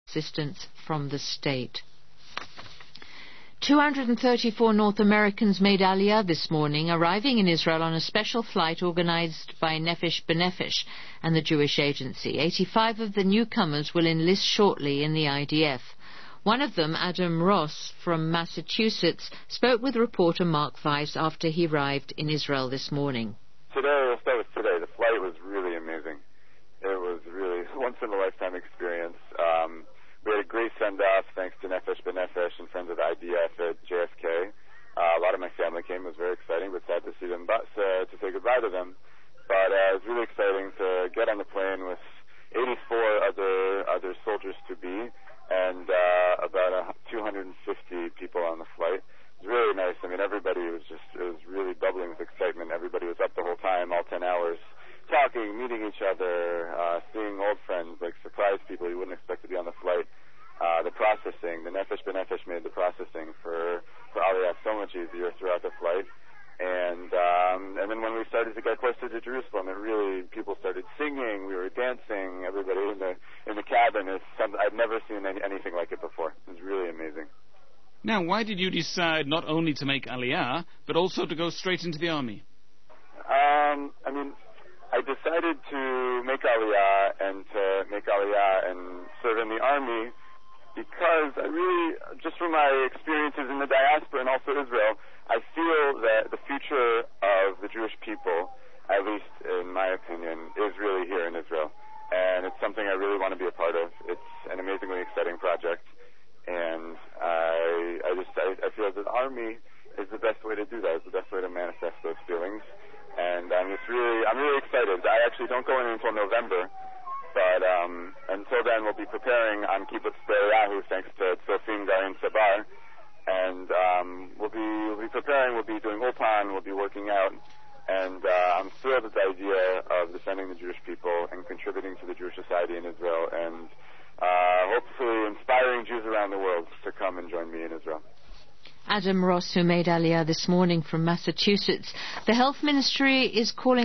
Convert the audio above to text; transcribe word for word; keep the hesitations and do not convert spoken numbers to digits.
assistance from the state. two hundred thirty-four North Americans made Aliyah this morning, arriving in Israel on a special flight organized by Nefesh B'Nefesh and the Jewish Agency. eighty-five of the newcomers will enlist shortly in the I D F. One of them, Adam Ross from Massachusetts, spoke with reporter Mark Weiss after he arrived in Israel this morning. Today, we'll start with today. The flight was really amazing. It was really a once-in-a-lifetime experience. Um, we had a great send-off thanks to Nefesh B'Nefesh and friends of the I D F at J F K. Uh, a lot of my family came. It was very exciting, but sad to see them, but uh, to say goodbye to them. But uh, it was really exciting to get on the plane with eighty-four other other soldiers-to-be and uh, about uh, two hundred fifty people on the flight. It was really nice. I mean, everybody was just, it was really bubbling with excitement. Everybody was up the whole time, all ten hours, talking, meeting each other, uh, seeing old friends, like surprise people you wouldn't expect to be on the flight. Uh, the processing, the Nefesh B'Nefesh made the processing for, for Aliyah so much easier throughout the flight. And um, and then when we started to get closer to Jerusalem, it really, people started singing, we were dancing, everybody in the in the cabin. It's something, I've never seen any, anything like it before. It was really amazing. Now, why did you decide not only to make Aliyah, but also to go straight into the army? Um, I mean, I decided to make Aliyah and to make Aliyah and serve in the army because I really, just from my experiences in the diaspora and also Israel, I feel that the future of the Jewish people, at least in my opinion, is really here in Israel. And it's something I really want to be a part of. It's an amazingly exciting project. And I, I just, I, I feel that the army is the best way to do that. It's the best way to manifest those feelings. And I'm just really, I'm really excited. I actually don't go in until November. But um, until then, we'll be preparing on Kibbutz Be'er thanks to Tzofim Garin Sabar. And um, we'll be we'll be preparing, we'll be doing ulpan, we'll be working out. And uh, I'm thrilled at the idea of defending the Jewish people and contributing to the Jewish society in Israel and uh, hopefully inspiring Jews around the world to come and join me in Israel. Adam Ross, who made Aliyah this morning from Massachusetts. The Health Ministry is calling